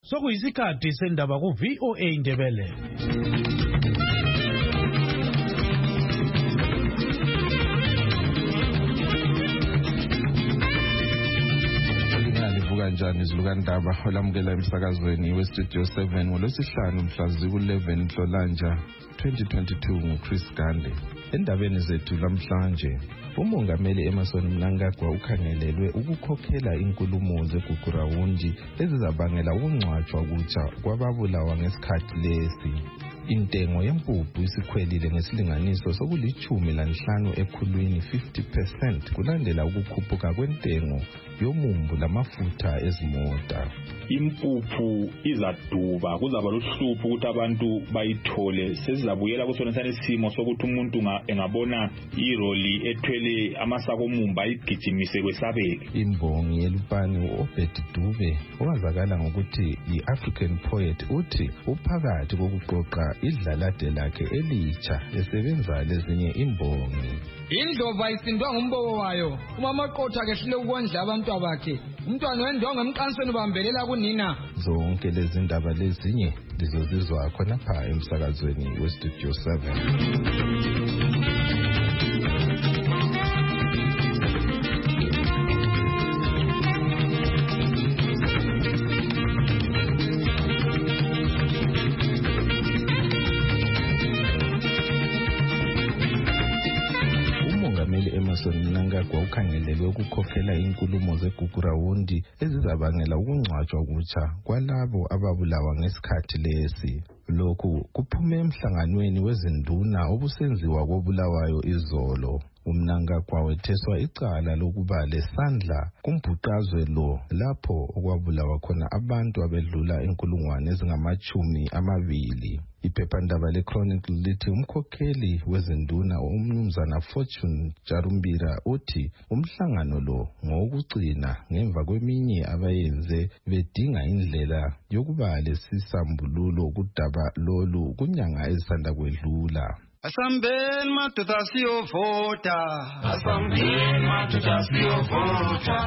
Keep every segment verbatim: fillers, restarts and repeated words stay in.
sokuyisikhathi sendaba ku V O A Indebele. Kanjani izilukandaba olamukela emsakazweni weStudio seven ngolwesihlanu mhla ziku-eleven Nhlolanja twenty twenty-two nguChris Gande. Endabeni zethu lamhlanje, umongameli Emmerson Mnangagwa ukhangelelwe ukukhokhela inkulumo zeGugurawundi ezizabangela ukungcwatshwa kutsha kwababulawa ngesikhathi lesi. Intengo yempuphu isikhwelile ngesilinganiso sokulithumi lanhlanu ekhulwini fifty percent kulandela ukukhuphuka kwentengo yomumbu lamafutha ezimota. Impuphu izaduba, kuzaba luhlupho ukuthi abantu bayithole. Sesizabuyela kusona isimo sokuthi umuntu engabona iroli ethwele amasako omumbu ayigijimise kwesabeke. Imbongi yelupani uObed Dube owazakala ngokuthi yi-African poet uthi uphakathi kokuqoqa idlalade lakhe elitsha esebenza lezinye imbongi. Indlovu isindwa ngumbobo wayo, umama qotha kehlile ukondla abantu abakhe. Umntwana wendonga emqansweni bambelela kunina. Zonke lezi ndaba lezinye lizozizwa khona pha emsakazweni weStudio seven. Emmerson Mnangagwa ukhangelelwe ukukhokhela inkulumo zeGugurawundi ezizabangela ukungcwatshwa kutsha kwalabo ababulawa ngesikhathi lesi. Lokhu kuphume emhlanganweni wezinduna obusenziwa kobulawayo izolo. uMnangagwa wetheswa icala lokuba lesandla kumbhuqazwe lo lapho okwabulawa khona abantu abedlula inkulungwane ezingamachumi amabili. Iphephandaba leChronicle lithi umkhokheli wezinduna umnumzana Fortune Jarumbira uthi umhlangano lo ngokugcina ngemva kweminye abayenze bedinga indlela yokuba lesisambululo kudaba lolu kunyanga ezisanda kwedlula. Asambeni madoda siyovota, asambeni madoda siyovota,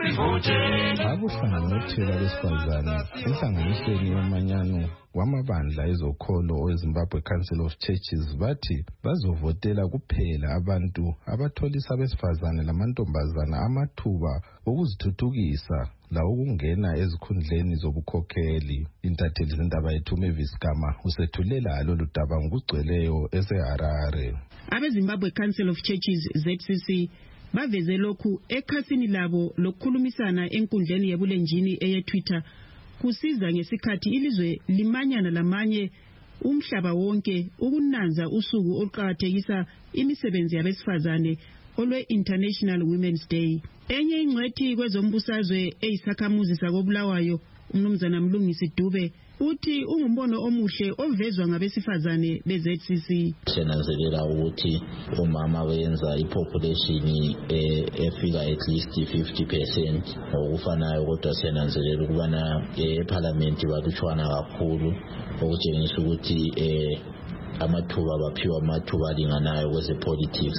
sivote. Abuhlanganisela besifazane enhlanganisweni yomanyano wamabandla ezokholo oweZimbabwe Council of Churches bathi bazovotela kuphela abantu abatholisa besifazane lamantombazana amathuba okuzithuthukisa la ukungena ezikhundleni zobukhokheli. Intatheli zindaba yethu Mavis Gama usethulela lolu daba ngokugcweleyo eseHarare. AbeZimbabwe Council of Churches Z C C baveze lokhu ekhasini labo lokukhulumisana enkundleni yebulenjini eyeTwitter kusiza ngesikhathi ilizwe limanyana lamanye umhlaba wonke ukunanza usuku oluqhakathekisa imisebenzi yabesifazane olwe International Women's Day. Enye ingcwethi kwezombusazwe eyisakhamuzi sakobulawayo umnumzana Mlungisi Dube uthi ungumbono omuhle ovezwa ngabesifazane beZ C C. Senanzelela ukuthi omama benza ipopulation efika at least fifty percent okufanayo, kodwa senanzelela ukubana eParliament balutshwana kakhulu okutshengisa ukuthi eh amathuba baphiwa amathuba alinganayo kweze politics.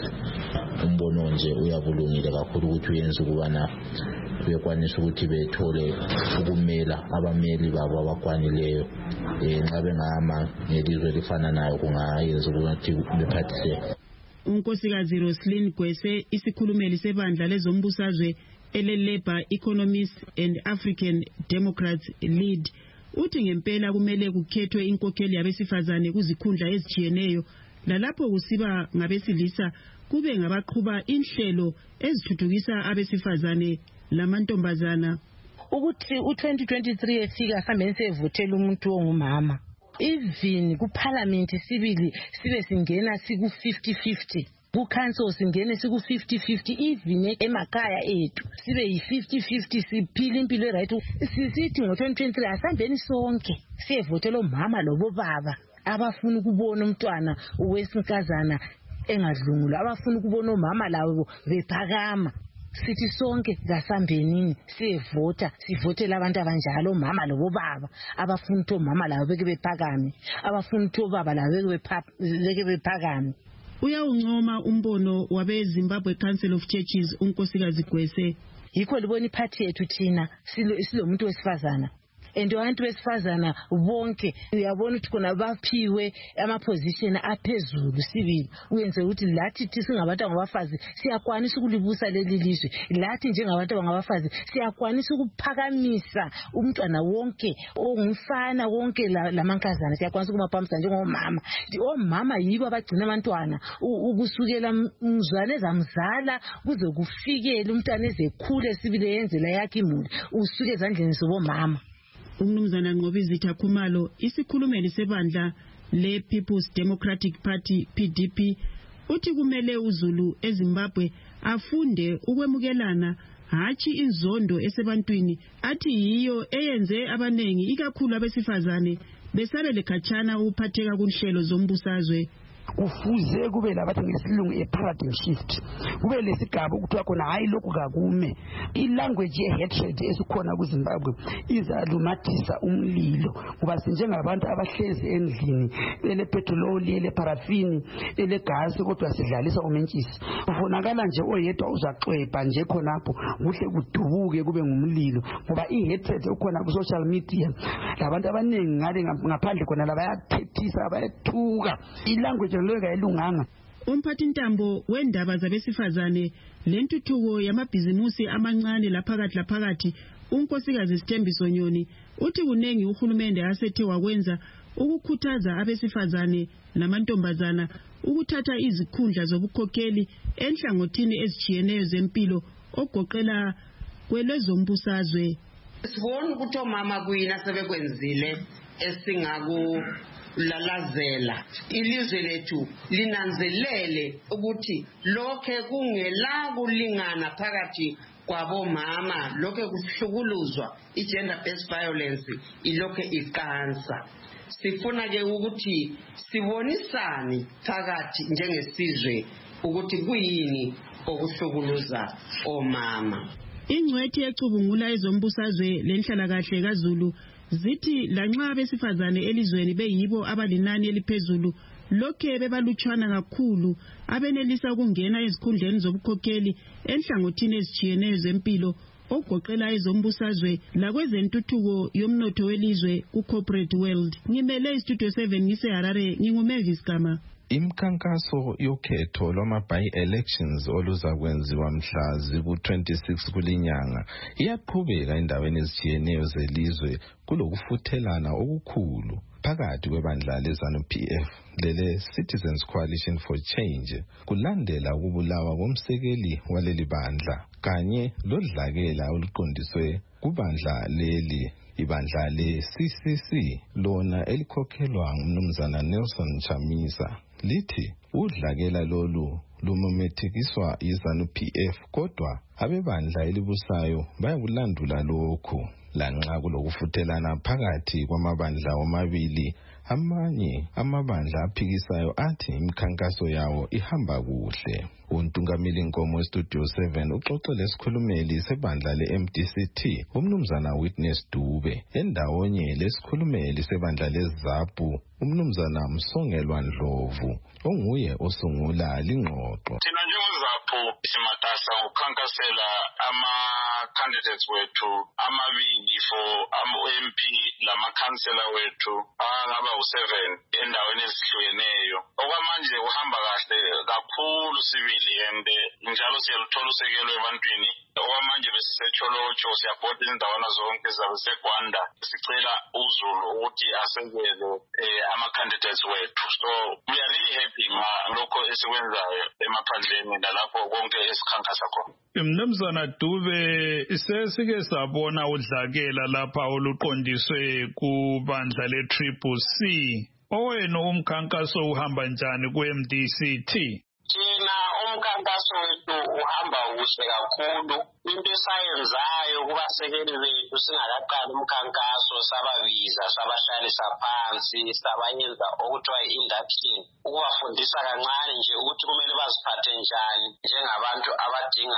Umbono nje uyabulungile kakhulu ukuthi uyenza ukubana bekwanisa ukuthi bethole ukumela abameli babo abakwanileyo. Nxa bengama ngelizwe lifana nayo kungayenza ukuthi bephathise. uNkosikazi Roslyn Gwese isikhulumeli sebandla lezombusazwe ele-Labour Economists and African Democrats Lead uthi ngempela kumele kukhethwe inkokheli yabesifazane kuzikhundla ezijiyeneyo lalapho kusiba ngabesilisa kube ngabaqhuba inhlelo ezithuthukisa abesifazane lamantombazana. Ukuthi u twenty twenty-three efika hambeni sevotela umuntu ongumama, even kuParliament sibili sibe singena siku fifty fifty, kuCouncil singene siku fifty fifty, even emakhaya ethu sibe yi fifty fifty, siphila impilo right. Sisithi ngo twenty twenty-three asambeni sonke siyevotela umama lobo baba abafuna ukubona umntwana owesinkazana engadlungula, abafuna ukubona umama lawo bephakama. Sithi sonke ngasambenini siyevota, sivotela abantu abanjalo umama lobo baba abafuna ukuthi umama lawo beke bephakame, abafuna ukuthi obaba lawo beke bephakame. Uyawuncoma umbono wabeZimbabwe Council of Churches uNkosikazi Gwese. Yikho libona iphathi yethu thina silomuntu wesifazana and abantu besifazana bonke uyabona ukuthi khona baphiwe ama-position aphezulu sibili uyenze ukuthi lathi singabantu abangabafazi siyakwanisa ukulibusa leli lizwe, lathi njengabantu abangabafazi siyakwanisa ukuphakamisa umntwana wonke ongumfana wonke lamankazana siyakwanisa ukubaphakamisa njengomama. Omama yibo abagcina abantwana ukusukela mzwane zamzala kuze kufikele umntwana ezekhule sibili yenzela yakhe imuli usuke ezandleni zobomama. Umnumzana Nqobizitha Khumalo isikhulumeli sebandla le People's Democratic Party P D P uthi kumele uZulu eZimbabwe afunde ukwemukelana hathi inzondo esebantwini athi yiyo eyenze abanengi ikakhulu abesifazane besabe lekhatshana ukuphatheka kunhlelo zombusazwe. Kufuze kube labathi ngesilungu e-paradigm shift, kube lesigaba ukuthiwa khona hayi lokhu kakume. I-language ye-hatred esikhona kuZimbabwe izalumathisa umlilo ngoba sinjengabantu abahlezi endlini elepetroli, eleparafini, elegasi kodwa sidlalisa umentshisi. Kufunakala nje oyedwa uzaxwebha nje khonapho kuhle kudubuke kube ngumlilo ngoba i-hatred ukhona ku-social media. Labantu abaningi ngale ngaphandle khona labayathethisa bayathuka. I-language Umphathintambo wendaba zabesifazane lentuthuko yamabhizimusi amancane laphakathi laphakathi uNkosikazi Sithembiso Nyoni uthi kunengi uhulumende asethe wakwenza ukukhuthaza abesifazane namantombazana ukuthatha izikhundla zobukhokheli enhlangothini ezijiyeneyo zempilo ogoqela kwelezombusazwe. Sibona ukuthi omama kuyina sebekwenzile esingaku lalazela ilizwe lethu linanzelele ukuthi lokhe kungela kulingana phakathi kwabomama, lokhe kuhlukuluzwa i-gender based violence ilokhe iqansa. Sifuna ke ukuthi sibonisane phakathi njengesizwe ukuthi kuyini okuhlukuluza omama. Ingcwethi ecubungula ezombusazwe lenhlalakahle kaZulu zithi lanxa abesifazane elizweni beyibo abalinani eliphezulu lokhe bebalutshwana kakhulu abenelisa ukungena ezikhundleni zobukhokheli enhlangothini ezijiyeneyo zempilo ogoqela ezombusazwe lakwezentuthuko yomnotho welizwe ku-corporate world. Ngimele istudio seven ngiseHarare nginguMavis Gama. Imkhankaso yokhetho lwama-by-elections oluzakwenziwa mhla ziku-twenty-six kulinyanga iyaqhubeka endaweni ezijiyeneyo zelizwe kulokufuthelana okukhulu phakathi kwebandla leZANU-P F lele Citizens Coalition for Change kulandela ukubulawa komsekeli waleli bandla kanye lodlakela oluqondiswe kubandla leli. Ibandla le-C C C lona elikhokhelwa ngumnumzana Nelson Chamisa lithi udlakela lolu lumemethekiswa yiZANU-P F kodwa abebandla elibusayo bayakulandula lokhu. Lanxa kulokufuthelana phakathi kwamabandla omabili, amanye amabandla aphikisayo athi imikhankaso yawo ihamba kuhle. Untungameli Nkomo Studio seven uxoxele isikhulumeli sebandla le-M D C T umnumzana Witness Dube endawonye lesikhulumeli sebandla leZAPU umnumzana Msongelwa Ndlovu onguye osungula lingxoxo. Thina njengoZAPU simatasa ukukhankasela ama-candidates wethu amabili for ama-M P lamakhansela wethu angaba u-seven endaweni ezihlukeneyo. Okwamanje kuhamba kahle kakhulu sibili and njalo siyaluthola usekelo ebantwini. Okwamanje besisetholotsho siyabhoda izindawana zonke zabeseGwanda sicela uZulu ukuthi asekele ama-candidates wethu. So we are really happy ngalokho esikwenzayo emaphandleni nalapho konke esikhankasa khona. Mnumzana Dube sesike sabona udlakela lapha oluqondiswe kubandla le-Triple C. Owena umkhankaso uhamba njani ku-M D C T? Thina umkhankaso wethu uhamba kuhle kakhulu. Into esayenzayo kubasekeli bethu singakaqali umkhankaso sababiza sabahlalisa phansi sabayenza okuthiwa i-induction ukubafundisa kancane nje ukuthi kumele baziphathe njani njengabantu abadinga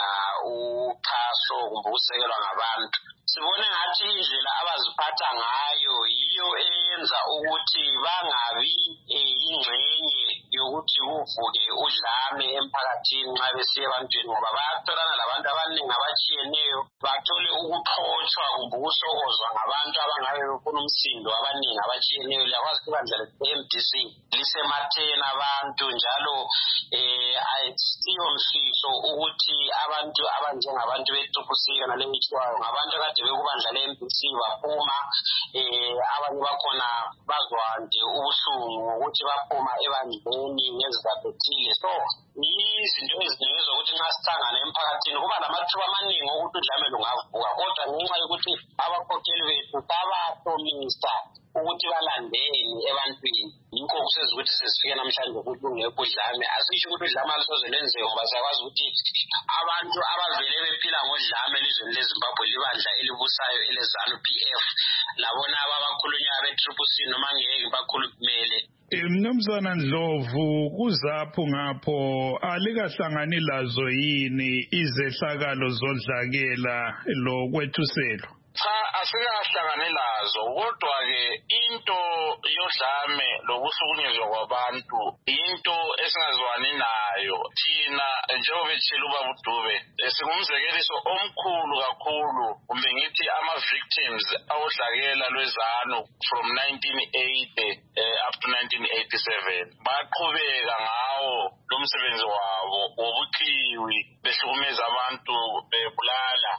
uxhaso kumbe ukusekelwa ngabantu. Sibone ngathi indlela abaziphatha ngayo yiyo eyenza ukuthi bangabi ingxenye ukuthi kuvuke udlame emphakathini nxa besiya ebantwini ngoba bayatholana labantu abaningi abatshiyeneyo bathole ukuxotshwa kumbe ukusokozwa ngabantu abangabe befuna umsindo abaningi abatshiyeneyo. Liyakwazi ibandla le-M D C lisematheni abantu njalo eh ayisiyo mfihlo ukuthi abantu abanjengabantu beTukusika nalemichwayo ngabantu kade bekubandla le-M D C baphuma eh abanye bakhona bazwa nje ubuhlungu ukuthi baphuma ebandleni ngezizabethile. So izinto eziningi zokuthi nxa sihlangana emphakathini kuba lamathuba amaningi ukuthi udlame lungavuka, kodwa ngenxa yokuthi abakhokheli bethu babahlomisa ukuthi balandeni ebantwini yikho kuseza ukuthi sesifike namhlanje ukuthi ungekho udlame. Asisho ukuthi udlame alusoze lwenzeke ngoba siyakwazi ukuthi abantu abavele bephila ngodlame elizweni leZimbabwe libandla elibusayo eleZANU P F labona abakhulunywa be-Triple C noma ngeke bakhulumele. Mnumzana Ndlovu, kuzapho ngapho alikahlangani lazo yini izehlakalo zodlakela lokwethuselo? Cha, asikahlangane lazo, kodwa ke into yodlame lokuhlukunyezwa kwabantu into esingazwani nayo. Thina njengoba etshela ubaba uDube singumzekeliso omkhulu kakhulu kumbe ngithi ama-victims awodlakela lweZANU from nineteen eighty uh, up to nineteen eighty-seven. Baqhubeka ngawo lo msebenzi wabo wobuqiwi behlukumeza abantu bebulala.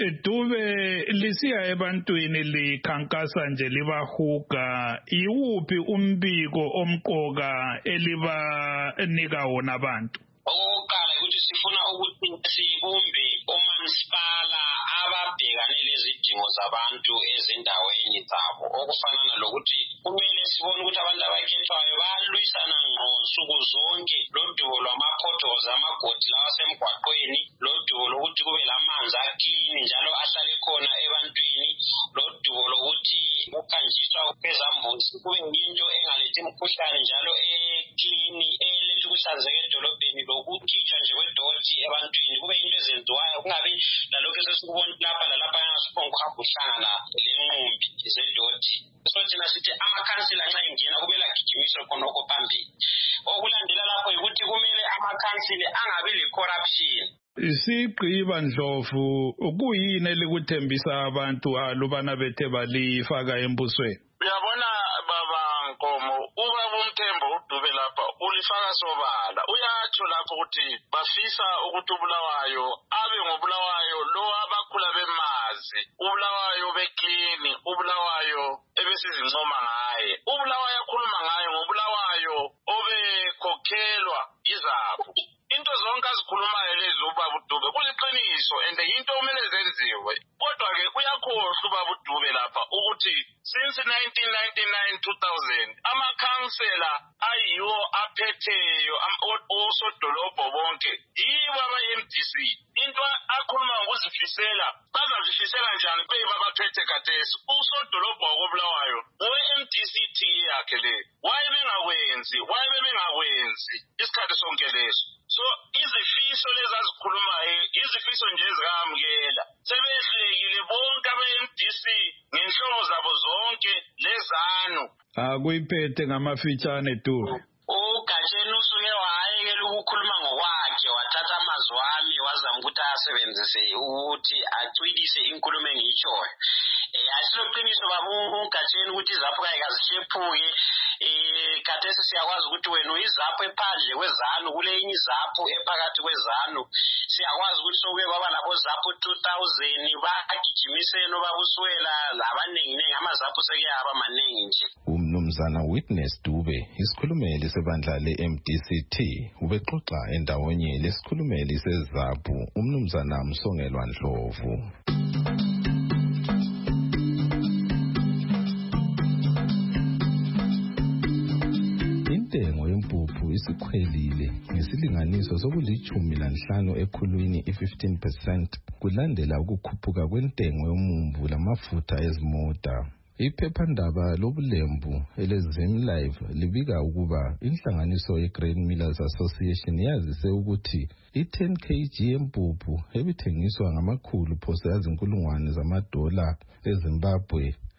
Dube lisiya ebantwini likhankasa nje libahuga, iwuphi umbiko omqoka elibanika wona abantu? Okokuqala ukuthi sifuna ukuthi sibumbe omasipala ababhekane lezidingo zabantu ezindaweni zabo, okufanana lokuthi kumele sibone ukuthi abantu abakhethwayo bayalwisana ngqo nsuku zonke lodubo lwama-potholes amagodi lawa asemgwaqweni, lodubo lokuthi kube lamanzi aklini njalo ahlale khona ebantwini, lodubo lokuthi ukhanjiswa kwezambuzi kube yinto engalethi imikhuhlane njalo eklini eletha ukuhlanzeka edolobheni, lokukhitshwa nje kwedoti ebantwini kube yinto ezenziwayo, kungabi lalokhu esesikubona lapha lalapha engasiphonga ukuhamba uhlangana lenqumbi zedoti. So thina sithi amakhansila nxa ingena kumele agijimiswe khonokho phambili. Okulandela lapho yikuthi kumele amakhansila angabi le-corruption. Sigqiba Ndlovu, kuyini elikuthembisa abantu alubana bethe balifaka embusweni? Uyabona baba Nkomo, ubaba uMthembu uDube lapha ulifaka sobala. Uyatsho lapho ukuthi bafisa ukuthi uBulawayo abe ngobulawayo lo abakhula bemazi, uBulawayo beklini, uBulawayo ebesizincoma ngaye. uBulawayo akhuluma ngaye ngobulawayo obekhokhelwa iZANU. Into zonke azikhulumayo lezi ubaba uDube kuliqiniso and into kumele zenziwe. Kodwa ke uyakhohlwa ubaba uDube lapha ukuthi since nineteen ninety-nine two thousand amakhansela ayiwo aphetheyo osodolobho bonke yibo ama-M D C. Into akhuluma ngokuzifisela bazazifisela njani bebe abaphethe khathesi? Usodolobho wakobulawayo ngowe-M D C T yakhe le waye bengakwenzi waye bengakwenzi isikhathi sonke leso. So izifiso lezi azikhulumayo izifiso nje ezikamukela sebehlekile bonke aba-M D C ngenhlobo zabo zonke leZANU. Akuyiphethe ngamafitshane tu. uGatsheni usuke wayekela ukukhuluma ngokwakhe wathatha amazwi ami wazama ukuthi asebenzise ukuthi acwilise inkulumo engiyitshoyo. Eh asiloqiniso baba uGatsheni ukuthi iZAPU kayikazihlephuke. Eh khathesi siyakwazi ukuthi wena uyiZAPU ephandle kweZANU kule enye iZAPU ephakathi kweZANU. Siyakwazi ukuthi sokuye kwaba labo ZAPU two thousand bagijimiseni obabuswela labaningi ningi amaZAPU sekuyaba maningi nje. Umnumzana Witness Dube isikhulumeli sebandla le-M D C T ubexoxa endawonye lesikhulumeli seZAPU umnumzana Msongelwa Ndlovu. Intengo yempuphu isikhwelile ngesilinganiso sokulichumi lanhlanu ekhulwini i-fifteen percent kulandela ukukhuphuka kwentengo yomumbu lamafutha ezimota. Iphephandaba lobulembu eleZimLive libika ukuba inhlanganiso yeGrain Millers Association yazise ukuthi i-ten kilograms yempuphu ebithengiswa ngamakhulu phose azinkulungwane zamadola eZimbabwe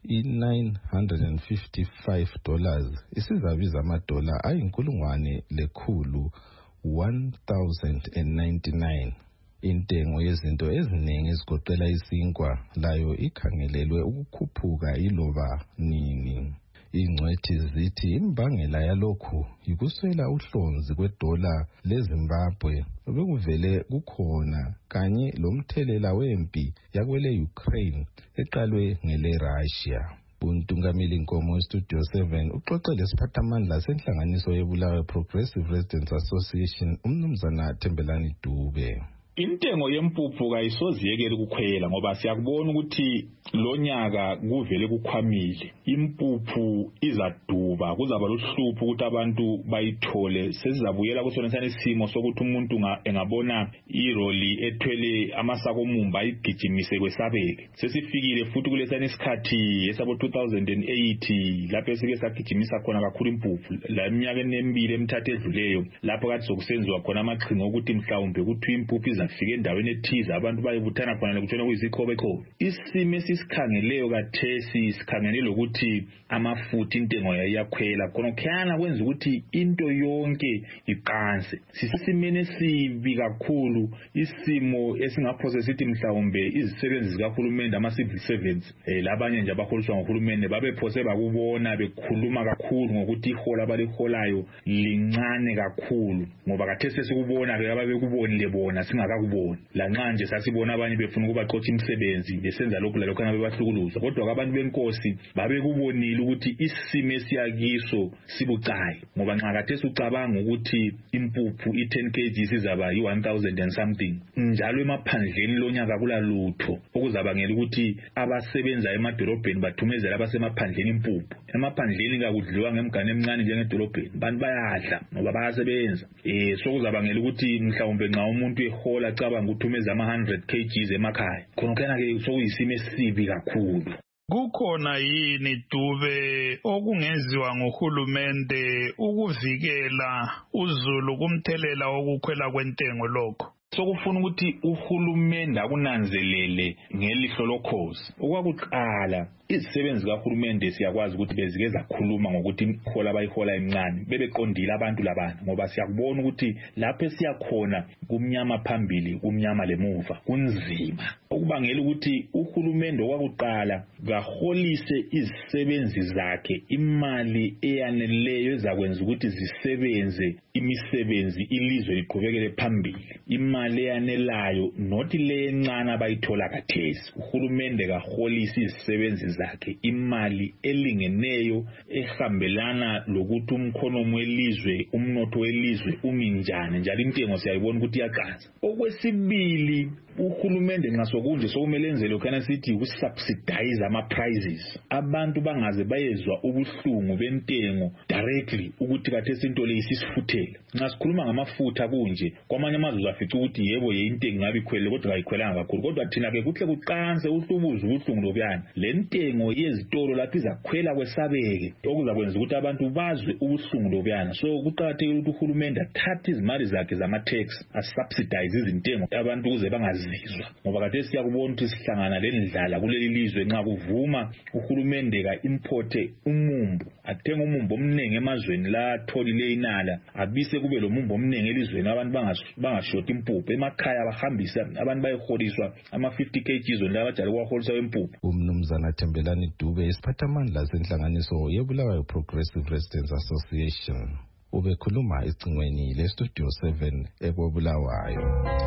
i-nine hundred fifty-five dollars isizabiza amadola ayinkulungwane lekhulu one thousand ninety-nine. Intengo yezinto eziningi ezigoqela isinkwa layo ikhangelelwe ukukhuphuka iloba nini. Ingcwethi zithi imbangela yalokhu yikuswela uhlonzi kwedola leZimbabwe bekuvele kukhona kanye lomthelela wempi yakwele Ukraine eqalwe ngele Russia. Untungameli Nkomo Studio seven uxoxele isiphathamandla senhlanganiso yebulawayo Progressive Residents Association umnumzana Thembelani Dube. Intengo yempuphu kayisoziyekele ukukhwela ngoba siyakubona ukuthi lonyaka kuvele kukhwamile. Impuphu izaduba kuzaba luhlupho ukuthi abantu bayithole. Sesizabuyela kusona sane simo sokuthi umuntu engabona iroli ethwele amasako omumba igijimise kwesabeke. Sesifikile futhi kulesana isikhathi esabo two thousand eight lapho sike sagijimisa khona kakhulu impuphu. La iminyaka emibili emithathu edluleyo lapho kade sokusenziwa khona amaqhinga ukuthi mhlawumbe ukuthi impuphu izafika endaweni ethize abantu bayebuthana khona kutshona kuyizikhobe khobe. Isimo esisikhangeleyo kathesi sikhangelele ukuthi amafutha intengo yayakhwela khona khana kwenza ukuthi into yonke iqanse. Sisimene sibi kakhulu isimo esingaphose sithi mhlawumbe izisebenzi zikahulumende ama civil servants eh labanye nje abaholiswa ngohulumende babephose bakubona bekhuluma kakhulu ngokuthi ihola abaliholayo lincane kakhulu ngoba kathesi sikubona ke ababekubonile bona singakakuboni. Lanxa nje sasibona abanye befuna ukubaxoxa imisebenzi besenza lokhu lalokho ababahlukuluza kodwa abantu benkosi babekubonile ukuthi isimo esiyakiso sibucayi ngoba nxa kathesi ucabanga ukuthi impuphu i ten kilograms izaba yi one thousand and something njalo emaphandleni lonyaka kula lutho okuzabangela ukuthi abasebenza emadolobheni bathumezela abasemaphandleni impuphu. Emaphandleni kakudliwa ngemgane emncane njengedolobheni abantu bayadla ngoba bayasebenza eh sokuzabangela ukuthi mhlawumbe nxa umuntu ehola cabanga ukuthumeza ama one hundred kilograms emakhaya khona kana ke sokuyisimo esibi kakhulu. Kukhona yini Dube okungenziwa ngohulumende ukuvikela uzulu kumthelela wokukhwela kwentengo lokho? Sokufuna ukuthi uhulumende akunanzelele ngelihlo lokhozi. Okwakuqala izisebenzi kahulumende siyakwazi ukuthi bezike zakhuluma ngokuthi ihola bayihola emncane bebeqondile abantu labantu ngoba siyakubona ukuthi lapho esiyakhona kumnyama phambili kumnyama lemuva kunzima. Okubangela ukuthi uhulumende okwakuqala kaholise izisebenzi zakhe imali eyaneleyo ezakwenza ukuthi zisebenze imisebenzi ilizwe liqhubekele phambili. Imali eyanelayo nothi lencane abayithola kathesi. Uhulumende kaholise izisebenzi zakhe imali elingeneyo ehambelana lokuthi umkhono welizwe umnotho welizwe uminjane njalo intengo siyayibona ukuthi iyaqansa. Okwesibili uhulumende nxa sokunje sokumele enze lokho kana sithi ukusubsidize ama prices. Abantu bangaze bayezwa ubuhlungu bentengo directly ukuthi kathesi into le isisifuthele. Nxa sikhuluma ngamafutha kunje kwamanye amazwe uzafica ukuthi yebo yeintengo ngabe ikhwele kodwa ayikhwelanga kakhulu kodwa thina ke kuhle kuqanse uhlubuzo ubuhlungu lokuyana. Le ntengo yezitolo lapho izakhwela kwesabeke okuzakwenza ukuthi abantu bazwe ubuhlungu lokuyana. So kuqakathekile ukuthi uhulumende athathe izimali zakhe zama tax asubsidize izintengo abantu ukuze bangazi ngoba kade siyakubona ukuthi sihlangana lendlala kuleli lizwe nxa kuvuma uhulumende ka importe umumbu athenga umumbu omningi emazweni la tholile inala abise kube lo mumbu omningi elizweni abantu bangashoti impuphu emakhaya bahambisa abantu bayiholiswa ama fifty kilograms la bajala kwaholisa impuphu. Umnumzana Thembelani Dube isiphathamandla senhlanganiso yebulawayo Progressive Residents Association ubekhuluma ecingweni le Studio seven ekobulawayo.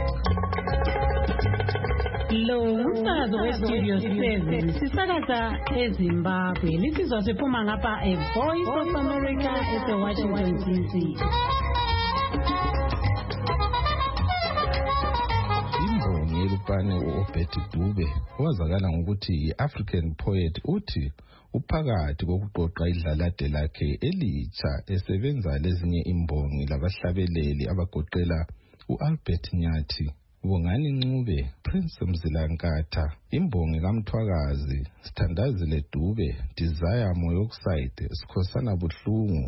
Lo umsakazo we-Studio seven sisakaza eZimbabwe lisizwa siphuma ngapha e-Voice of America ese-Washington D C. Imbongi elupane u-Obed Dube owazakala ngokuthi i-African Poet uthi uphakathi kokuqoqa idlalade lakhe elitsha esebenza lezinye imbongi labahlabeleli abagoqela u-Albert Nyathi, Bongani Ncube, Prince Mzilankatha, Imbongi kaMthwakazi, Sithandazile Dube, Desire Moyoxide, Sikhosana Buhlungu,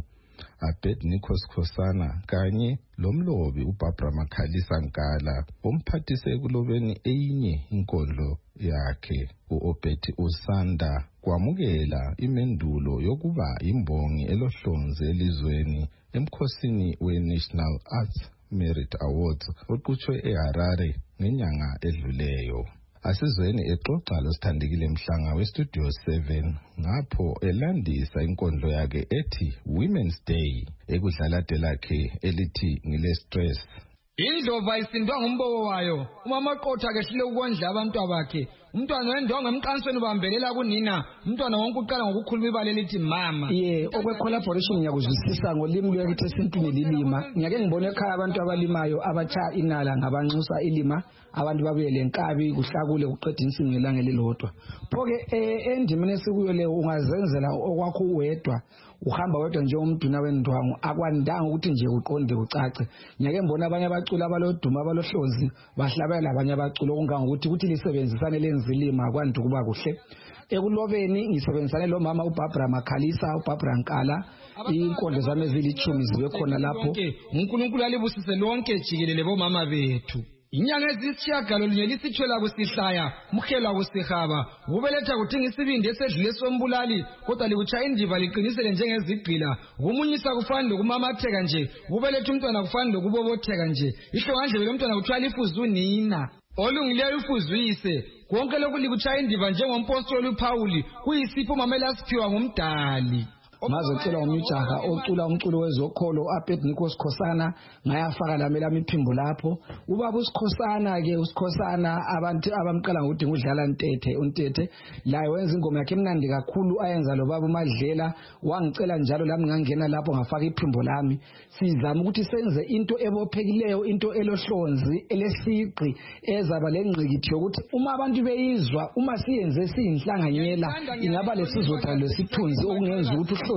Abednego Skhosana kanye lomlobi uBarbara Makhalisa Nkala umphathise ekulobeni eyinye inkondlo yakhe. U-Obed Usanda kwamukela imendulo yokuba imbongi elohlonze elizweni emkhosini we-National Arts Merit Awards oqhutshwe eHarare ngenyanga edluleyo. Asizweni exoxa losithandekile Mhlanga weStudio seven ngapho elandisa inkondlo yakhe ethi Women's Day ekudlalade lakhe elithi ngile stress. Indlova isindwa ngumbobo wayo, umama Qotha kehlile ukondla abantu abakhe. Umntwana wendonga emqansweni ubambelela kunina, umntwana wonke uqala ngokukhuluma ibale lithi mama. Ye okwe collaboration ngiyakuzwisisa ngolimi lwethu esintwini lilima. Ngiyake ngibone ekhaya abantu abalimayo abatsha inala ngabanxusa ilima, abantu babuye lenkabi kuhlakule kuqeda insimu ngelanga elilodwa. Phoke endimene sikuyo le ungazenzela okwakho uwedwa. Uhamba wedwa nje umduna wendwangu akwandanga ukuthi nje uqonde ucace. Ngiyake ngibona abanye abacula abaloduma abalohlozi bahlabela abanye abacula okunganga ukuthi ukuthi lisebenzisane lenzilima kwandi kuba kuhle. Ekulobeni ngisebenzisane lo mama uBarbara Makhalisa uBarbara Nkala inkondlo zami ezilichumi zibe khona lapho. uNkulunkulu alibusise lonke jikelele bomama bethu. Inyanga ezisishiyagalolunye lisithwela kusihlaya mkhela kusihaba ubeletha kudinga isibindi esedlule sombulali kodwa likuchaya indiva liqinisele njengezigqila ukumunyisa kufanele kumamatheka nje ubeletha umntwana kufanele kubobotheka nje ihlongandlebe lomntwana kuthiwa lifuze unina olungileyo ufuzuyise konke lokhu likuchaya indiva njengompostoli uPauli kuyisipho mamela asiphiwa ngumdali. Mazocela umjaha ocula umculo wezokholo Abednego Skhosana ngayafaka lamela imiphimbo lapho. Ubaba uSkhosana ke uSkhosana abantu abamqala ngokuthi ngudlala Ntethe uNtethe la wenza ingoma yakhe emnandi kakhulu ayenza lo baba uMadlela wangicela njalo lami ngangena lapho ngafaka iphimbo lami. Sizama ukuthi senze into ebophekileyo into elohlonzi elesiqi ezaba lengqikithi yokuthi uma abantu beyizwa uma siyenze siyinhlanganyela ingaba lesizotha lesithunzi okungenza ukuthi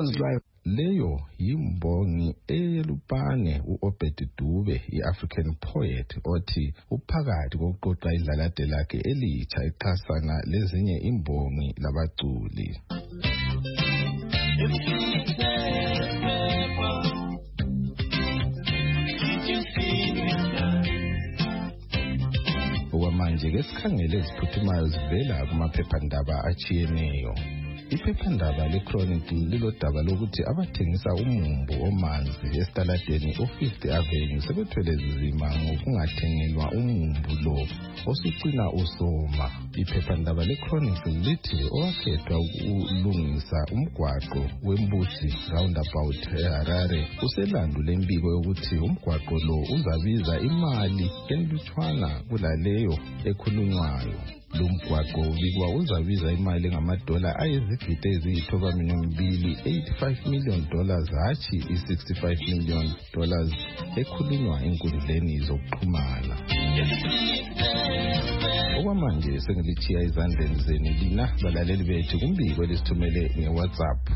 leyo yimbongi elupane uObed Dube iAfrican poet othi uphakathi kokuqoqa idlalade lakhe elitsha exhasana lezinye imbongi labaculi. Okwamanje ke sikhangele iziphuthumayo zivela kumaphephandaba achiyeneyo. Iphephandaba leChronicle lilodaba lokuthi abathengisa umumbu omanzi esitaladeni uFifth Avenue sebethwele nzima ngokungathengelwa umumbu lo osucina usoma. Iphephandaba leChronicle lithi owakhethwa ukulungisa umgwaqo wembusi roundabout eHarare uselandu lembiko yokuthi umgwaqo lo uzabiza imali enlutshwana kulaleyo ekhulunywayo. Lumgwaqo ubikwa uzabiza imali ngamadola ayizigidi eziyithoba mbili eighty-five million dollars hathi i-sixty-five million dollars ekhulunywa enkundleni zokuxhumana. Okwamanje sengilithiya izandleni zenu lina balaleli bethu kumbiko elisithumele ngeWhatsApp.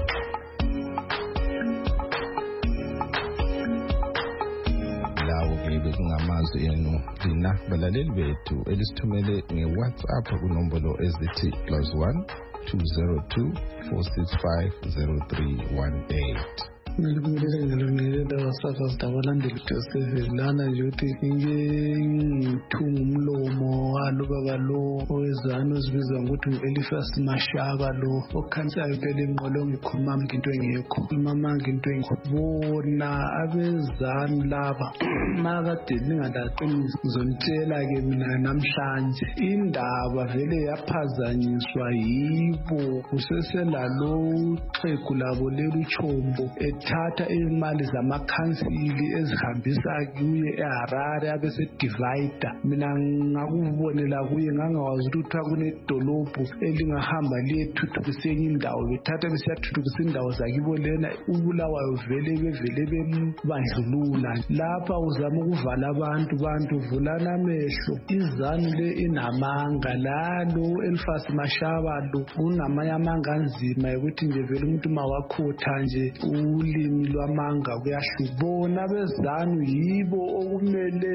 Kungamazwi enu lina balaleli bethu elisithumele ngeWhatsApp kunombolo ezithi plus one two zero two four six five zero three one eight. Ngilungile ngilungile wasakaza dabalandeli sevelana nje ukuthi inge ngithunga umlomo walo baba lo owezana ozibizwa ngokuthi uEliphas Mashaba lo okhansayo phela inqolo ngikhuluma into engekho mama into engibona abezani laba makade ningadaqinisa ngizonitshela ke mina namhlanje indaba vele yaphazanyiswa yibo kuseselalo xhegu labo leluchombo thatha imali zamakhansili ezihambisa kuye eHarare abese divider. Mina ngakubonela kuye ngangawazi ukuthi kunedolobho elingahamba liyethuthukisa indawo bethatha besiyathuthukisa indawo zakibo lena ubulawayo vele bevele bembandlulula. Lapha uzama ukuvala abantu bantu vulana amehlo. Izanu le inamanga lalo Eliphas Mashaba lo unamanye amanga nzima ukuthi nje vele umuntu mawakhotha nje uli ulimi lwamanga kuyahluka. Abezanu yibo okumele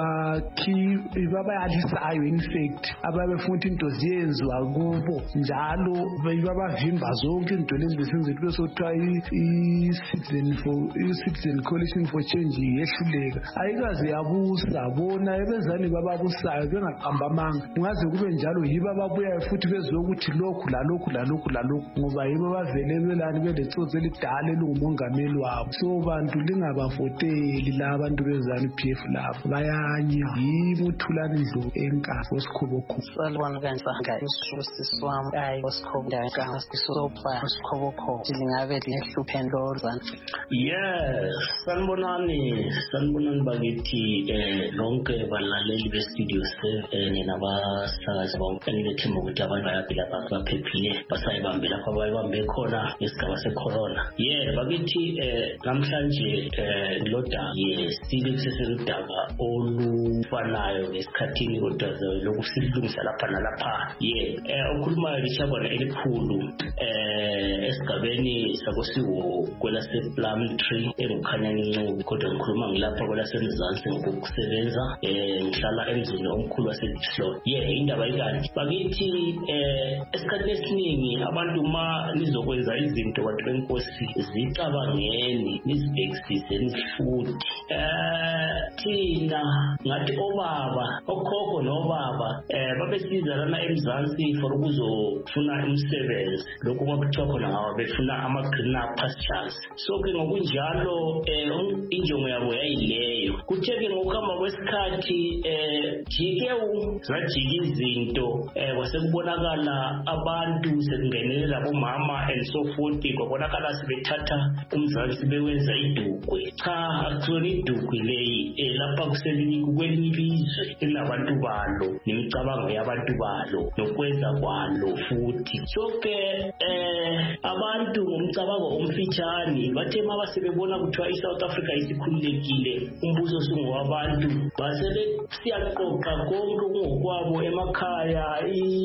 babayalisayo in fact ababefuna into ziyenziwa kubo njalo babavimba zonke into lezi besenze kube sokuthiwa i-citizen for i-citizen coalition for change yehluleka ayikaze yabusa bona ebezani bababusayo bengaqamba amanga ungaze kube njalo yibo ababuyayo futhi bezokuthi lokhu lalokhu lalokhu lalokhu ngoba yibo bavele belani beletsotsi elidala elingumongameli wabo. So bantu lingabavoteli la abantu bezani P F labo bayanye yibo Thulani Ndlovu enkasi wesikhobokho. Salibona kansanga isisisi wami ayi wesikhobokho ngasisopa wesikhobokho lingabe lehlupheni lozana. Yes, sanibonani sanibonani bakithi eh lonke balaleli be-studio seven nabasakazi bonke ngilethemba ukuthi abantu bayaphila baphephile basayibambe lapho abayibambe khona ngesigaba se-corona. Yeah, bakithi eh namhlanje eh ngilodaba yesile kuseseludaba olufanayo ngesikhathini kodwa lokusilungisa lapha nalapha. Yeah, eh ukhulumayo lishabona elikhulu eh esigabeni sakosiwo kwelasePlumtree engukhanyana incube kodwa ngikhuluma ngilapha kwelasemzansi ngokusebenza eh ngihlala emzini omkhulu waseDihlolo. Yeah, indaba ikanje bakithi eh esikhathini esiningi abantu ma nizokwenza izinto bantu benkosi zicabangeni nizibhekisise nifuthi eh thina ngathi obaba okhokho nobaba eh babesiza lana emzansi for ukuzofuna umsebenzi lokhu kwakuthiwa khona ngaba befuna ama-green pastures. So ke ngokunjalo eh injongo yabo yayileyo kuthe-ke ngokuhamba kwesikhathi eh jike zajika izinto eh kwasekubonakala abantu sekungenelela bomama and so forth kwabonakala sebethatha umzansi bewenza idukwe. Cha akuzona idukwe leyi eh lapha kuselinye kwelinye ilizwe elinabantu balo nemicabango yabantu balo nokwenza kwalo futhi. So ke eh abantu ngomcabango omfitshane bathe mabasebebona kuthiwa iSouth Africa isikhululekile umbuso sungowabantu basebe siyaqoqa konke ngokwabo emakhaya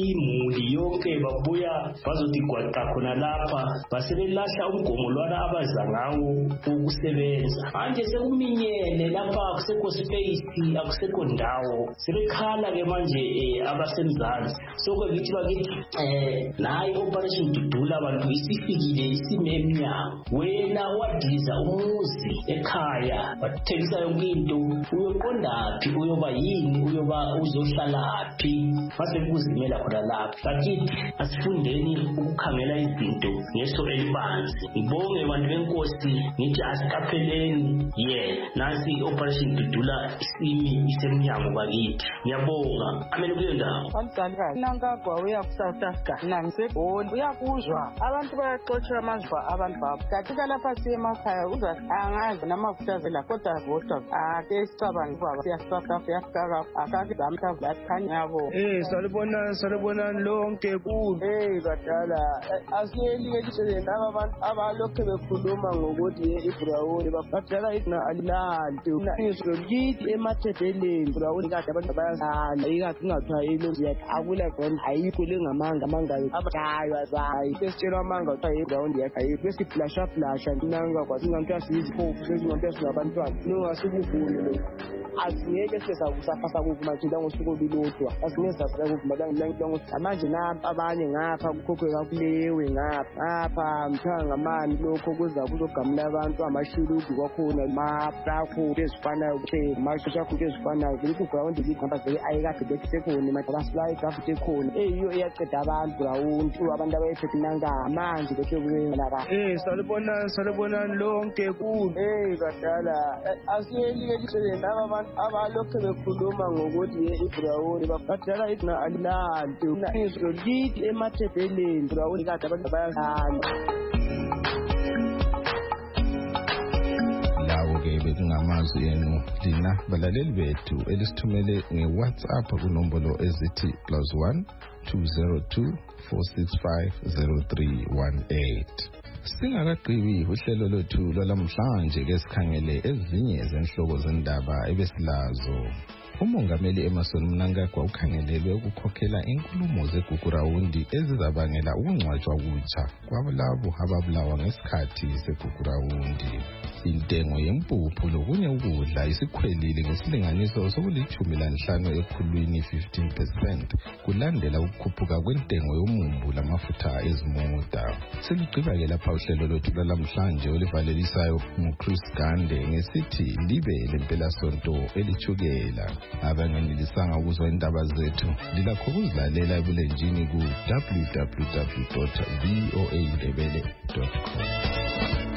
imuli yonke babuya bazothi gwaqa khona lapha basebelahla umgomo lwana abaza ngawo ukusebenza. Manje sekuminyene lapha akusekho space akusekho ndawo sebekhala ke manje abasemzansi. So ke ngithi bakithi eh nayi operation Dudula abantu isifikile isimemnyango wena wadiza umuzi ekhaya bathengisa yonke into uyoqondaphi uyoba yini uyoba uzohlalaphi base kuzimela khona lapha. Bakithi asifundeni ukukhangela izinto ngeso elibanzi. Ngibonge abantu benkosi ngithi asiqapheleni. Yeah, nasi operation Dudula isimi isemnyango bakithi. Ngiyabonga amele kuyo ndawo Amdalikazi nangagwa uya ku South Africa nangisebhoni uyakuzwa abantu bayaxotsha amazwa abantu babo katika lapha siyemakhaya uzwa angazi namavutazela kodwa vodwa ake sicabanga baba siya South Africa akake zamhla lakhanyabo. Eh salibona salibona lonke ku eh badala asiyeli elishele laba abantu abalokhe bekhuluma ngokuthi iBrawoni babadala ina alilanto isho lithi emathebeleni iBrawoni kade abantu bayasala ikathi ngathwa elozi akula khona ayikho lengamanga mangayo abadayo azayi sesitshela amanga ukuthi iBrawoni yakhe ayikho besiplasha plasha nanga kwathi nganto asiziphofu sezinto ezingabantwana ningasukuvule lo asingeke sesakusafasa kuvuma thina ngosuku bilodwa asingeke sasakuvuma langilangilango manje napha abanye ngapha kukhokhelwa kulewe ngapha ngapha mthanga mani lokho kuza kuzogamula abantu amashuludu kwakhona maprakho ezifanayo ke mashusha ezifanayo ukuthi iBrawoni likhamba vele ayikade besekhona mabasilaya igafuthi ekhona eyiyo iyaqeda abantu Brawoni abantu abayephethe nanga manje bekhe kuwela la eh salibona salibona lonke ku eh badala asiyeli elishele laba abantu abalokhe bekhuluma ngokuthi iBrawoni babadala ina alilanto isho lithi emathebeleni iBrawoni kade abantu bayasala. Lawo-ke bekungamazwi enu lina balaleli bethu elisithumele nge-WhatsApp kunombolo ezithi plus one two zero two four six five zero three one eight. Singakaqhibi uhlelo lwethu lwalamhlanje ke sikhangele ezinye zenhloko zendaba ebesilazo. Umongameli Emerson Mnangagwa ukhangelelwe ukukhokhela inkulumo zeGugurawundi ezizabangela ukungcwatshwa kutsha kwabalabo ababulawa ngesikhathi segugurawundi. Intengo yempuphu lokunye ukudla isikhwelile ngesilinganiso sokulithumi lanhlanu ekhulwini fifteen percent kulandela ukukhuphuka kwentengo yomumbu lamafutha ezimota. Seligqiba-ke lapha uhlelo lwethu lwalamhlanje olivalelisayo nguChris Gande ngesithi libe lempelasonto elithukela. Abanganelisanga ukuzwa indaba zethu lilakho ukuzilalela ebulenjini ku w w w dot v o a ndebele dot com.